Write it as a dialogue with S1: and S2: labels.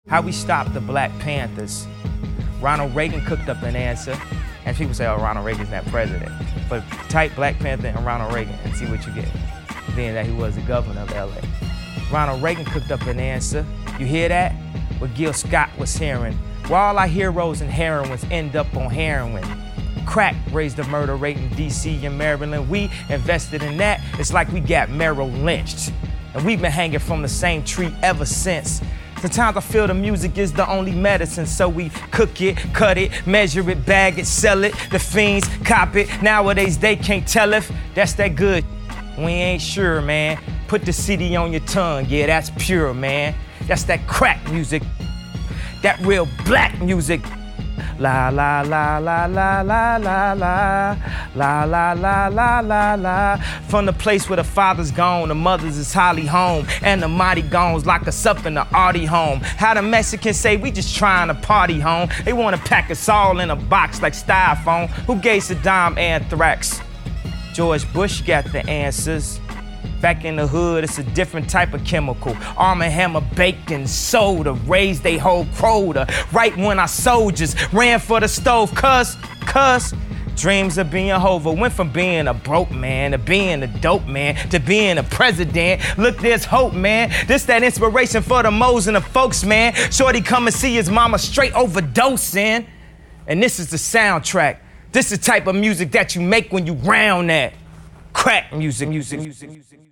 S1: How we stopped the Black Panthers. Ronald Reagan cooked up an answer. And people say, oh, Ronald Reagan's not president. But type Black Panther and Ronald Reagan and see what you get, being that he was the governor of LA. Ronald Reagan cooked up an answer. You hear that? What Gil Scott was hearing. Where all our heroes and heroines end up on heroin. Crack raised the murder rate in DC and Maryland. We invested in that. It's like we got Merrill lynched. And we've been hanging from the same tree ever since. Sometimes I feel the music is the only medicine, so we cook it, cut it, measure it, bag it, sell it. The fiends cop it. Nowadays they can't tell if that's that good. We ain't sure, man. Put the CD on your tongue, yeah, that's pure, man. That's that crack music, that real black music. La la la la la la la la la la la la la la. From the place where the father's gone, the mothers is highly home, and the mighty gones lock us up in the arty home. How the Mexicans say we just trying to party home. They wanna pack us all in a box like styrofoam. Who gave Saddam anthrax? George Bush got the answers. Back in the hood, it's a different type of chemical. Arm & Hammer, baking soda, raised they whole quota. Right when our soldiers ran for the stove, cuz dreams of being Hova went from being a broke man to being a dope man to being a president. Look, there's hope, man. This that inspiration for the moles and the folks, man. Shorty come and see his mama straight overdosing. And this is the soundtrack. This is the type of music that you make when you round that. Crack music.